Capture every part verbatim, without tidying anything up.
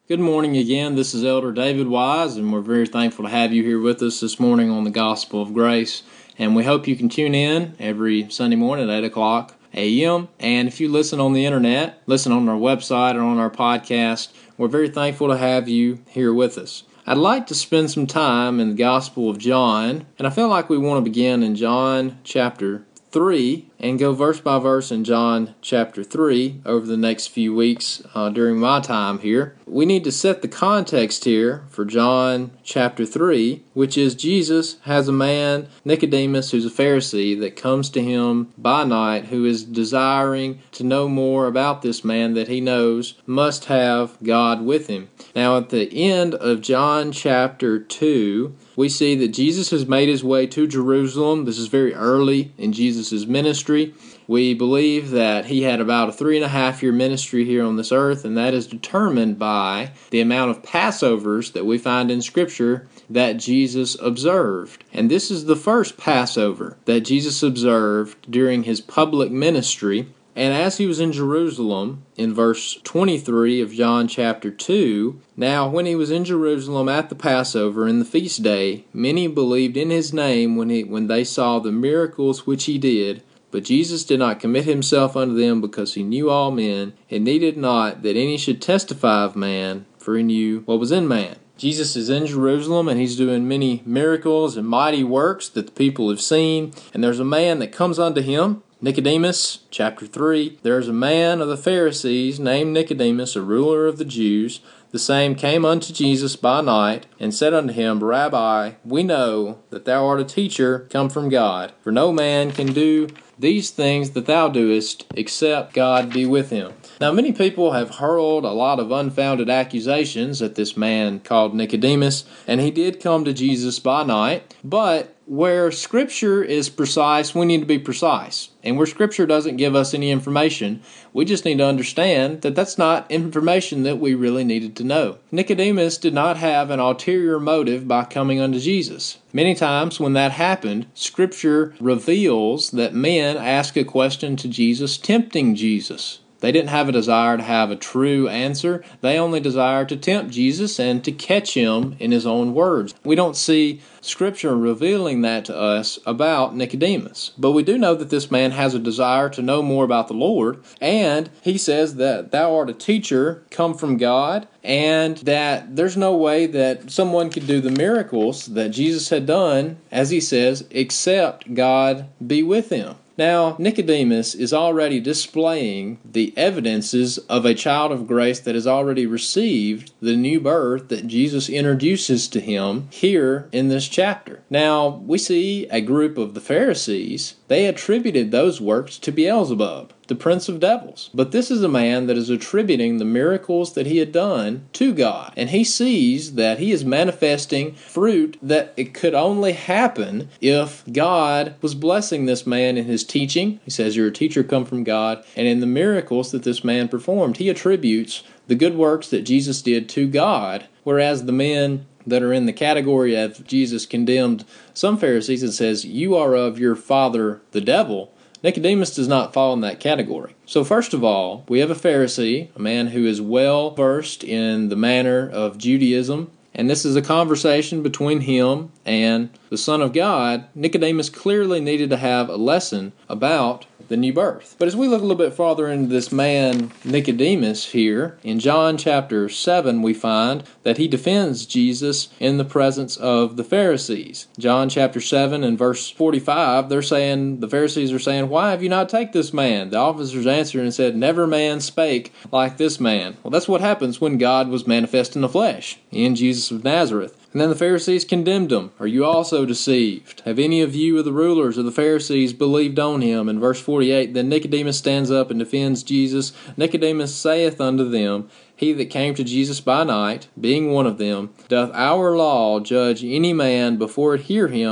Good morning again. This is Elder David Wise, and we're very thankful to have you here with us this morning on the Gospel of Grace. And we hope you can tune in every Sunday morning at eight o'clock a m And if you listen on the internet, listen on our website or on our podcast, we're very thankful to have you here with us. I'd like to spend some time in the Gospel of John, and I feel like we want to begin in John chapter three and go verse by verse in John chapter three over the next few weeks uh, during my time here. We need to set the context here for John chapter three, which is Jesus has a man, Nicodemus, who's a Pharisee, that comes to him by night, who is desiring to know more about this man that he knows must have God with him. Now at the end of John chapter two, we see that Jesus has made his way to Jerusalem. This is very early in Jesus' ministry. We believe that he had about a three and a half year ministry here on this earth, and that is determined by the amount of Passovers that we find in Scripture that Jesus observed. And this is the first Passover that Jesus observed during his public ministry. And as he was in Jerusalem, in verse twenty-three of John chapter two, now when he was in Jerusalem at the Passover in the feast day, many believed in his name when he when they saw the miracles which he did. But Jesus did not commit himself unto them, because he knew all men, and needed not that any should testify of man, for he knew what was in man. Jesus is in Jerusalem, and he's doing many miracles and mighty works that the people have seen. And there's a man that comes unto him, Nicodemus, chapter three. There is a man of the Pharisees named Nicodemus, a ruler of the Jews. The same came unto Jesus by night, and said unto him, Rabbi, we know that thou art a teacher come from God, for no man can do these things that thou doest, except God be with him. Now many people have hurled a lot of unfounded accusations at this man called Nicodemus, and he did come to Jesus by night, but where Scripture is precise, we need to be precise. And where Scripture doesn't give us any information, we just need to understand that that's not information that we really needed to know. Nicodemus did not have an ulterior motive by coming unto Jesus. Many times when that happened, Scripture reveals that men ask a question to Jesus, tempting Jesus. They didn't have a desire to have a true answer. They only desired to tempt Jesus and to catch him in his own words. We don't see Scripture revealing that to us about Nicodemus. But we do know that this man has a desire to know more about the Lord. And he says that thou art a teacher come from God, and that there's no way that someone could do the miracles that Jesus had done, as he says, except God be with him. Now, Nicodemus is already displaying the evidences of a child of grace that has already received the new birth that Jesus introduces to him here in this chapter. Now, we see a group of the Pharisees. They attributed those works to Beelzebub, the prince of devils. But this is a man that is attributing the miracles that he had done to God. And he sees that he is manifesting fruit that it could only happen if God was blessing this man in his teaching. He says, you're a teacher come from God. And in the miracles that this man performed, he attributes the good works that Jesus did to God, whereas the men that are in the category of Jesus condemned some Pharisees and says, you are of your father the devil. Nicodemus does not fall in that category. So first of all, we have a Pharisee, a man who is well versed in the manner of Judaism, and this is a conversation between him and the Son of God. Nicodemus clearly needed to have a lesson about the new birth. But as we look a little bit farther into this man Nicodemus here, in John chapter seven we find that he defends Jesus in the presence of the Pharisees. John chapter seven and verse forty-five, they're saying, the Pharisees are saying, why have you not taken this man? The officers answered and said, never man spake like this man. Well, that's what happens when God was manifest in the flesh, in Jesus of Nazareth. And then the Pharisees condemned him. Are you also deceived? Have any of you of the rulers of the Pharisees believed on him? In verse forty-eight, then Nicodemus stands up and defends Jesus. Nicodemus saith unto them, he that came to Jesus by night, being one of them, doth our law judge any man before it hear him,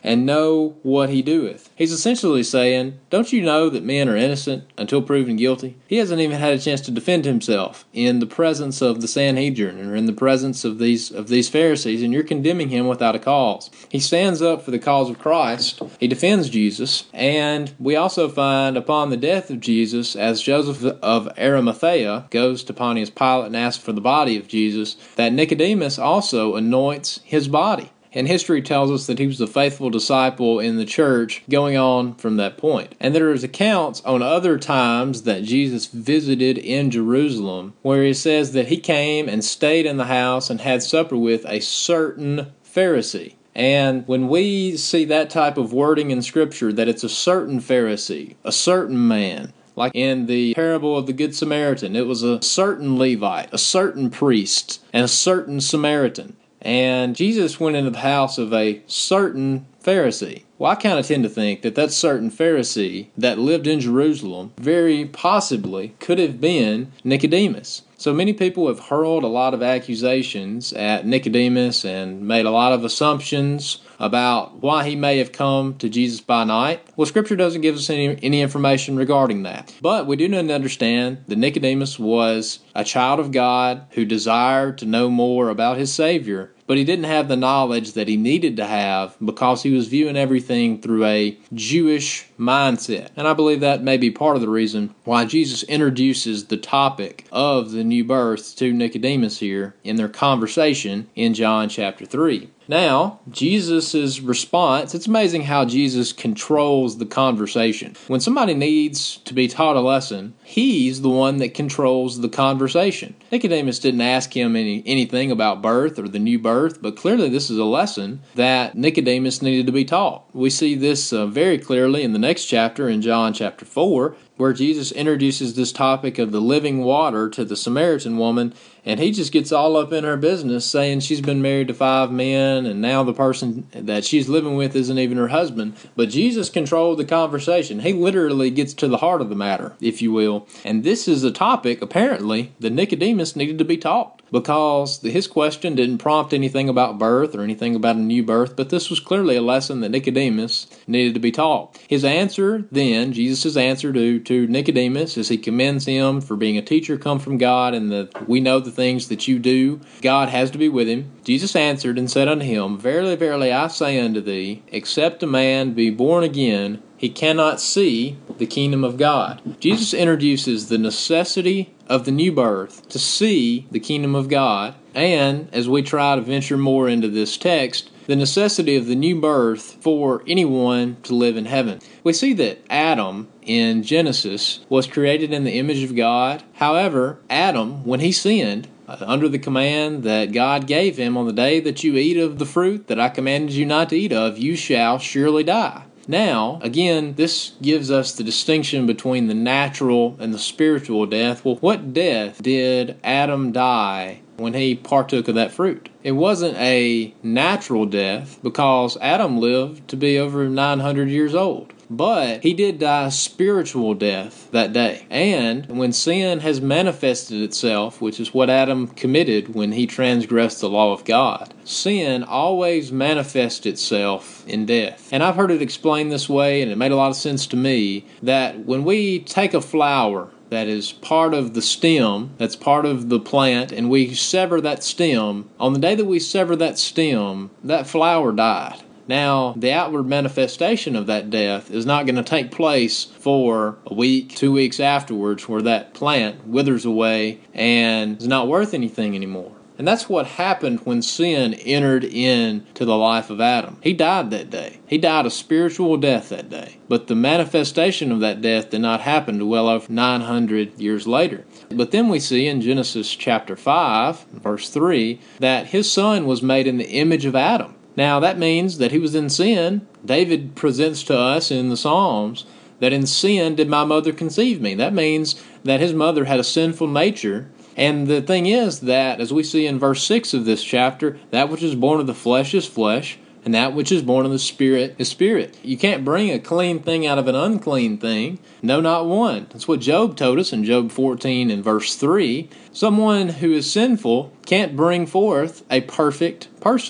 and know what he doeth. He's essentially saying, don't you know that men are innocent until proven guilty? He hasn't even had a chance to defend himself in the presence of the Sanhedrin or in the presence of these of these Pharisees, and you're condemning him without a cause. He stands up for the cause of Christ. He defends Jesus, and we also find upon the death of Jesus, as Joseph of Arimathea goes to Pontius Pilate and asks for the body of Jesus, that Nicodemus also anoints his body. And history tells us that he was a faithful disciple in the church going on from that point. And there is accounts on other times that Jesus visited in Jerusalem where he says that he came and stayed in the house and had supper with a certain Pharisee. And when we see that type of wording in Scripture, that it's a certain Pharisee, a certain man, like in the parable of the Good Samaritan, it was a certain Levite, a certain priest, and a certain Samaritan. And Jesus went into the house of a certain Pharisee. Well, I kind of tend to think that that certain Pharisee that lived in Jerusalem very possibly could have been Nicodemus. So many people have hurled a lot of accusations at Nicodemus and made a lot of assumptions about why he may have come to Jesus by night. Well, Scripture doesn't give us any, any information regarding that. But we do need to understand that Nicodemus was a child of God who desired to know more about his Savior, but he didn't have the knowledge that he needed to have because he was viewing everything through a Jewish mindset. And I believe that may be part of the reason why Jesus introduces the topic of the new birth to Nicodemus here in their conversation in John chapter three. Now, Jesus' response, it's amazing how Jesus controls the conversation. When somebody needs to be taught a lesson, he's the one that controls the conversation. Nicodemus didn't ask him any, anything about birth or the new birth, but clearly this is a lesson that Nicodemus needed to be taught. We see this uh, very clearly in the next chapter, in John chapter four, where Jesus introduces this topic of the living water to the Samaritan woman, and he just gets all up in her business, saying she's been married to five men, and now the person that she's living with isn't even her husband. But Jesus controlled the conversation. He literally gets to the heart of the matter, if you will. And this is a topic, apparently, that Nicodemus needed to be taught, because his question didn't prompt anything about birth or anything about a new birth, but this was clearly a lesson that Nicodemus needed to be taught. His answer then, Jesus' answer to, to Nicodemus, as he commends him for being a teacher come from God, and that we know the things that you do, God has to be with him. Jesus answered and said unto him, Verily, verily, I say unto thee, except a man be born again, he cannot see the kingdom of God. Jesus introduces the necessity of the new birth to see the kingdom of God, and as we try to venture more into this text, the necessity of the new birth for anyone to live in heaven. We see that Adam in Genesis was created in the image of God. However, Adam, when he sinned, uh, under the command that God gave him, on the day that you eat of the fruit that I commanded you not to eat of, you shall surely die. Now, again, this gives us the distinction between the natural and the spiritual death. Well, what death did Adam die when he partook of that fruit? It wasn't a natural death, because Adam lived to be over nine hundred years old. But he did die a spiritual death that day. And when sin has manifested itself, which is what Adam committed when he transgressed the law of God, sin always manifests itself in death. And I've heard it explained this way, and it made a lot of sense to me, that when we take a flower that is part of the stem, that's part of the plant, and we sever that stem, on the day that we sever that stem, that flower died. Now, the outward manifestation of that death is not going to take place for a week, two weeks afterwards, where that plant withers away and is not worth anything anymore. And that's what happened when sin entered into the life of Adam. He died that day. He died a spiritual death that day. But the manifestation of that death did not happen to well over nine hundred years later. But then we see in Genesis chapter five, verse three, that his son was made in the image of Adam. Now, that means that he was in sin. David presents to us in the Psalms that in sin did my mother conceive me. That means that his mother had a sinful nature. And the thing is that, as we see in verse six of this chapter, that which is born of the flesh is flesh, and that which is born of the Spirit is spirit. You can't bring a clean thing out of an unclean thing. No, not one. That's what Job told us in Job fourteen and verse three. Someone who is sinful can't bring forth a perfect person.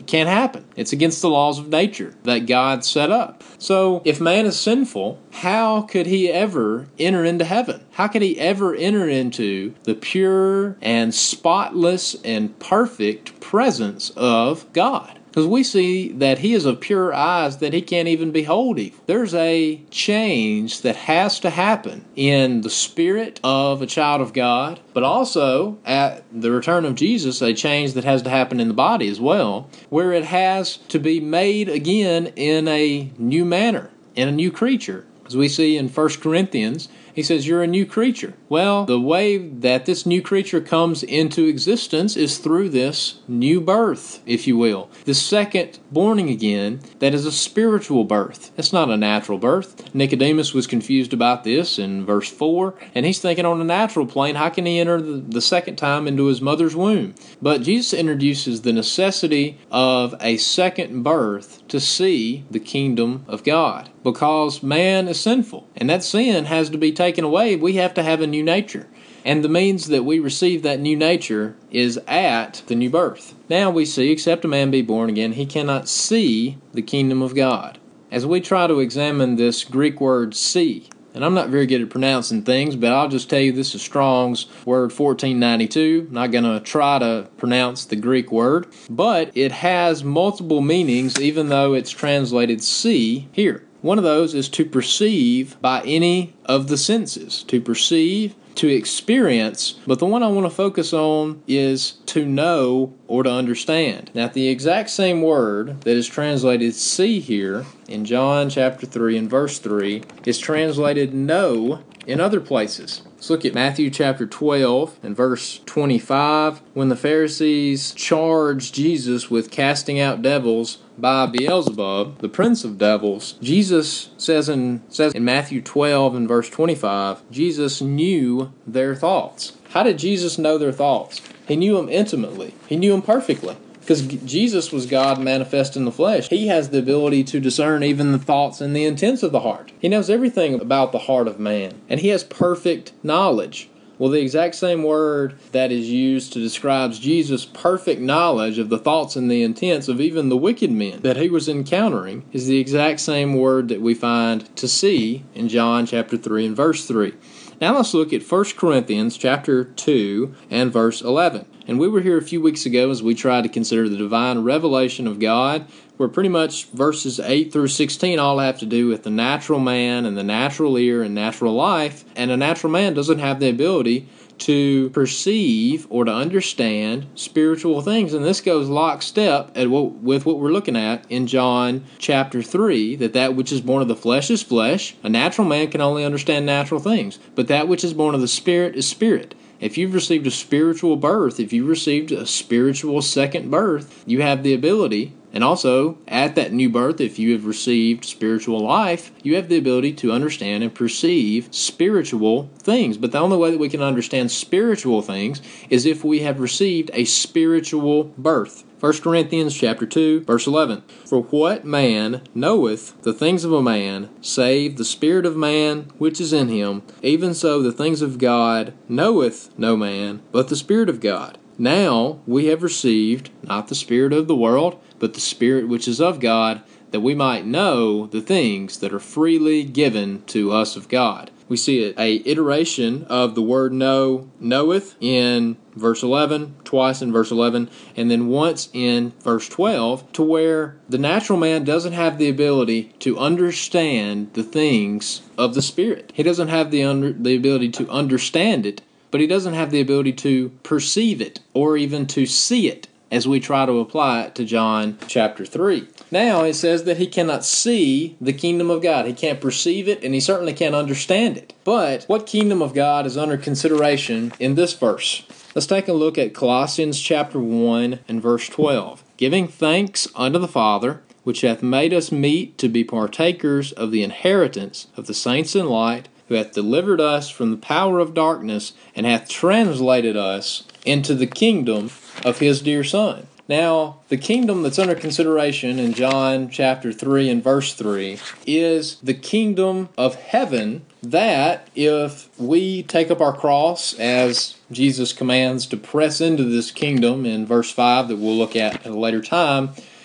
can't happen. It's against the laws of nature that God set up. So if man is sinful, how could he ever enter into heaven? How could he ever enter into the pure and spotless and perfect presence of God? Because we see that he is of pure eyes that he can't even behold evil. There's a change that has to happen in the spirit of a child of God, but also at the return of Jesus, a change that has to happen in the body as well, where it has to be made again in a new manner, in a new creature. As we see in First Corinthians, he says, you're a new creature. Well, the way that this new creature comes into existence is through this new birth, if you will. The second born again, that is a spiritual birth. It's not a natural birth. Nicodemus was confused about this in verse four, and he's thinking on a natural plane, how can he enter the, the second time into his mother's womb? But Jesus introduces the necessity of a second birth to see the kingdom of God, because man is sinful, and that sin has to be taken away. We have to have a new nature. And the means that we receive that new nature is at the new birth. Now we see, except a man be born again, he cannot see the kingdom of God. As we try to examine this Greek word see, and I'm not very good at pronouncing things, but I'll just tell you this is Strong's word fourteen ninety-two. I'm not going to try to pronounce the Greek word, but it has multiple meanings even though it's translated see here. One of those is to perceive by any of the senses, to perceive, to experience, but the one I want to focus on is to know or to understand. Now, the exact same word that is translated see here in John chapter three and verse three is translated know in other places. Let's look at Matthew chapter twelve and verse twenty-five. When the Pharisees charged Jesus with casting out devils by Beelzebub, the prince of devils, Jesus says in says in Matthew twelve and verse twenty-five, Jesus knew their thoughts. How did Jesus know their thoughts? He knew them intimately. He knew them perfectly. Because Jesus was God manifest in the flesh. He has the ability to discern even the thoughts and the intents of the heart. He knows everything about the heart of man. And he has perfect knowledge. Well, the exact same word that is used to describe Jesus' perfect knowledge of the thoughts and the intents of even the wicked men that he was encountering is the exact same word that we find to see in John chapter three and verse three. Now let's look at First Corinthians chapter two and verse eleven. And we were here a few weeks ago as we tried to consider the divine revelation of God, where pretty much verses eight through sixteen all have to do with the natural man and the natural ear and natural life. And a natural man doesn't have the ability to perceive or to understand spiritual things. And this goes lockstep at what, with what we're looking at in John chapter three, that that which is born of the flesh is flesh. A natural man can only understand natural things, but that which is born of the Spirit is spirit. If you've received a spiritual birth, if you've received a spiritual second birth, you have the ability, and also at that new birth, if you have received spiritual life, you have the ability to understand and perceive spiritual things. But the only way that we can understand spiritual things is if we have received a spiritual birth. First Corinthians chapter two, verse eleven. For what man knoweth the things of a man, save the spirit of man which is in him? Even so the things of God knoweth no man, but the Spirit of God. Now we have received not the spirit of the world, but the Spirit which is of God, that we might know the things that are freely given to us of God. We see it, a iteration of the word know, knoweth in verse eleven, twice in verse eleven, and then once in verse twelve, to where the natural man doesn't have the ability to understand the things of the Spirit. He doesn't have the under, the ability to understand it, but he doesn't have the ability to perceive it or even to see it, as we try to apply it to John chapter three. Now it says that he cannot see the kingdom of God. He can't perceive it, and he certainly can't understand it. But what kingdom of God is under consideration in this verse? Let's take a look at Colossians chapter one and verse twelve. Giving thanks unto the Father, which hath made us meet to be partakers of the inheritance of the saints in light, who hath delivered us from the power of darkness, and hath translated us into the kingdom of his dear Son. Now, the kingdom that's under consideration in John chapter three and verse three is the kingdom of heaven, that if we take up our cross, as Jesus commands to press into this kingdom in verse five that we'll look at at a later time,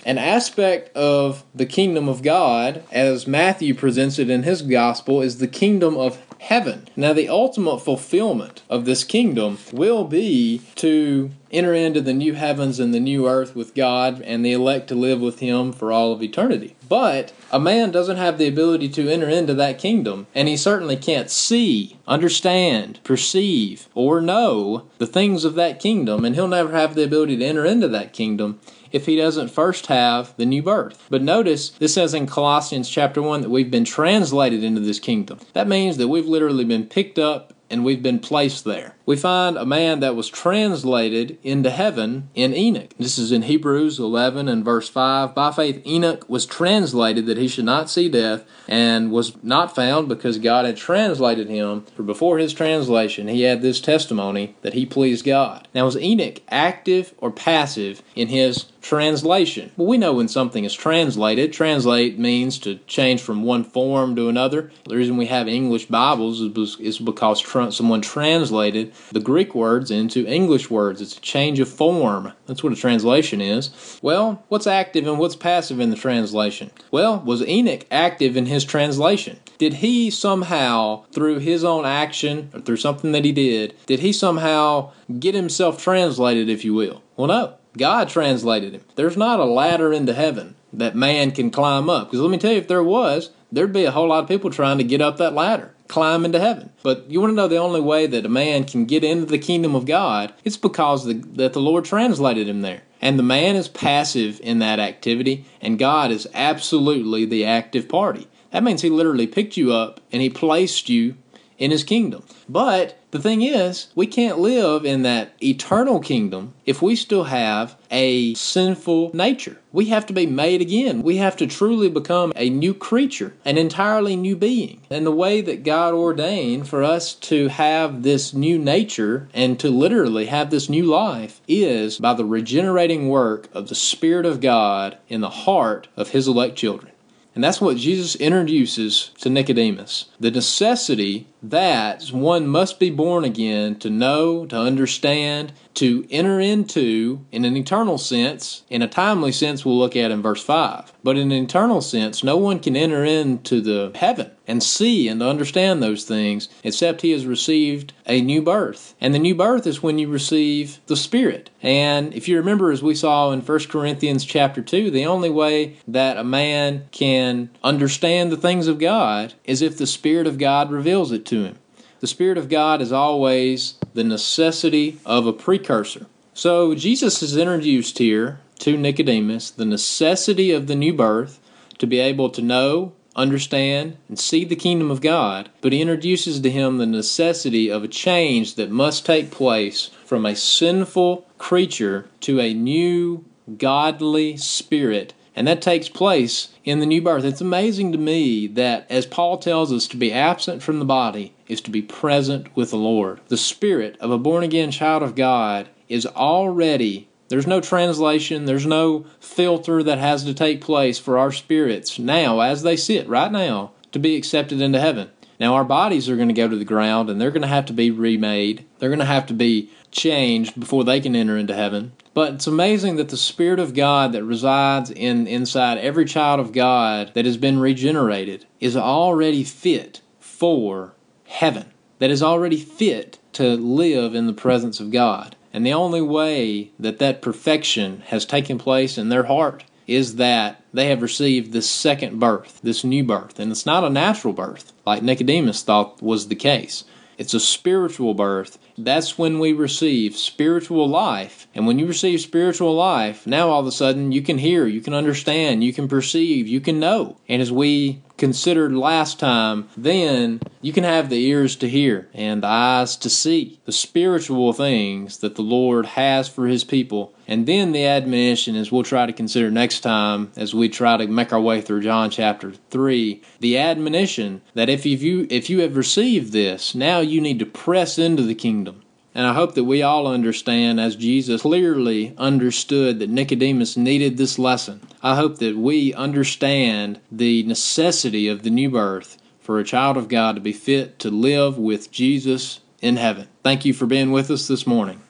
An aspect of the kingdom of God, as Matthew presents it in his gospel, is the kingdom of heaven. Now, the ultimate fulfillment of this kingdom will be to enter into the new heavens and the new earth with God and the elect to live with Him for all of eternity. But a man doesn't have the ability to enter into that kingdom, and he certainly can't see, understand, perceive, or know the things of that kingdom, and he'll never have the ability to enter into that kingdom if he doesn't first have the new birth. But notice, this says in Colossians chapter one that we've been translated into this kingdom. That means that we've literally been picked up and we've been placed there. We find a man that was translated into heaven in Enoch. This is in Hebrews eleven and verse five. By faith Enoch was translated that he should not see death, and was not found because God had translated him. For before his translation he had this testimony that he pleased God. Now, was Enoch active or passive in his translation? Well, we know when something is translated. Translate means to change from one form to another. The reason we have English Bibles is because someone translated the Greek words into English words. It's a change of form. That's what a translation is. Well, what's active and what's passive in the translation? Well, was Enoch active in his translation? Did he somehow, through his own action, or through something that he did, did he somehow get himself translated, if you will? Well, no. God translated him. There's not a ladder into heaven that man can climb up. Because let me tell you, if there was, there'd be a whole lot of people trying to get up that ladder, climb into heaven. But you want to know the only way that a man can get into the kingdom of God? It's because the, that the Lord translated him there. And the man is passive in that activity, and God is absolutely the active party. That means He literally picked you up and He placed you in His kingdom. But the thing is, we can't live in that eternal kingdom if we still have a sinful nature. We have to be made again. We have to truly become a new creature, an entirely new being. And the way that God ordained for us to have this new nature and to literally have this new life is by the regenerating work of the Spirit of God in the heart of His elect children. And that's what Jesus introduces to Nicodemus. The necessity that one must be born again to know, to understand, to enter into, in an eternal sense. In a timely sense, we'll look at in verse five. But in an eternal sense, no one can enter into the heaven and see and understand those things except he has received a new birth. And the new birth is when you receive the Spirit. And if you remember, as we saw in First Corinthians chapter two, the only way that a man can understand the things of God is if the Spirit of God reveals it to him. The Spirit of God is always the necessity of a precursor. So Jesus is introduced here to Nicodemus the necessity of the new birth to be able to know, understand, and see the kingdom of God, but he introduces to him the necessity of a change that must take place from a sinful creature to a new godly spirit. And that takes place in the new birth. It's amazing to me that, as Paul tells us, to be absent from the body is to be present with the Lord. The spirit of a born-again child of God is already, there's no translation, there's no filter that has to take place for our spirits now, as they sit right now, to be accepted into heaven. Now, our bodies are going to go to the ground, and they're going to have to be remade. They're going to have to be changed before they can enter into heaven. But it's amazing that the Spirit of God that resides in inside every child of God that has been regenerated is already fit for heaven, that is already fit to live in the presence of God. And the only way that that perfection has taken place in their heart is that they have received this second birth, this new birth. And it's not a natural birth, like Nicodemus thought was the case. It's a spiritual birth. That's when we receive spiritual life. And when you receive spiritual life, now all of a sudden you can hear, you can understand, you can perceive, you can know. And as we considered last time, then you can have the ears to hear and the eyes to see the spiritual things that the Lord has for His people. And then the admonition, as we'll try to consider next time as we try to make our way through John chapter three, the admonition that if you if you have received this, now you need to press into the kingdom. And I hope that we all understand, as Jesus clearly understood that Nicodemus needed this lesson. I hope that we understand the necessity of the new birth for a child of God to be fit to live with Jesus in heaven. Thank you for being with us this morning.